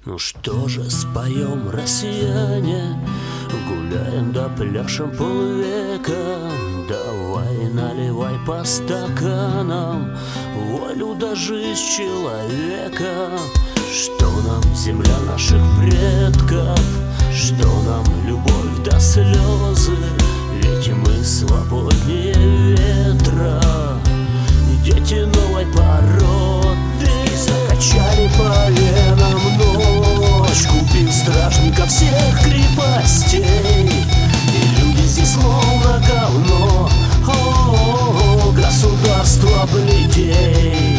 Ну что же, споем, россияне, гуляем да пляшем полвека. Давай наливай по стаканам волю да жизнь человека. Что нам земля наших предков, что нам любовь да слезы, ведь мы свободнее ветра, дети новой породы. Закачали по венам ночь, купив стражников всех крепостей, и люди здесь словно говно, государство бледей.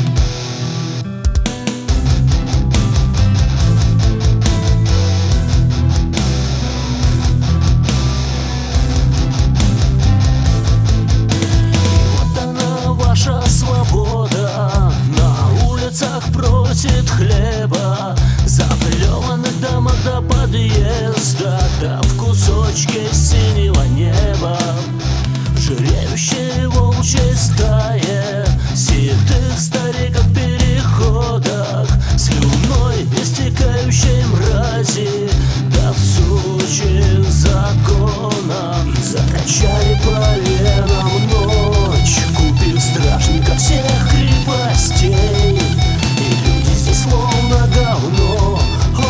Ваша свобода на улицах просит хлеба, заплеванных домах до подъезда, да в кусочке синего неба, в жиреющей волчьей стае ситых стариков в переходах, слюной истекающей мрази, да в сучьих законах. Закачали по венам ночь, купив стражников всех крепостей, и люди здесь словно говно,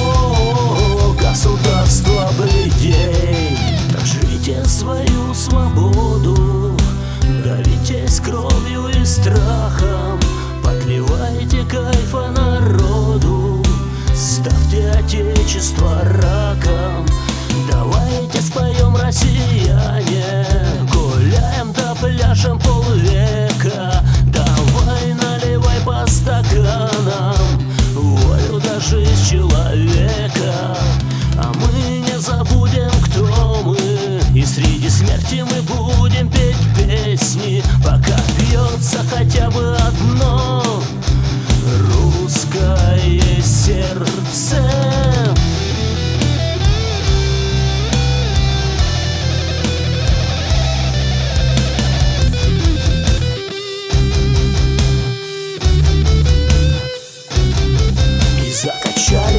государство бледей. Так живите свою свободу, давитесь кровью и страхом, подливайте кайфа народу, ставьте отечество раком. Давайте споем, россияне, гуляем да пляшем полвека. Давай наливай по стаканам волю да жизнь человека. А мы не забудем, кто мы, и среди смерти мы будем петь песни, пока бьется хотя бы одно русское сердце. Закачали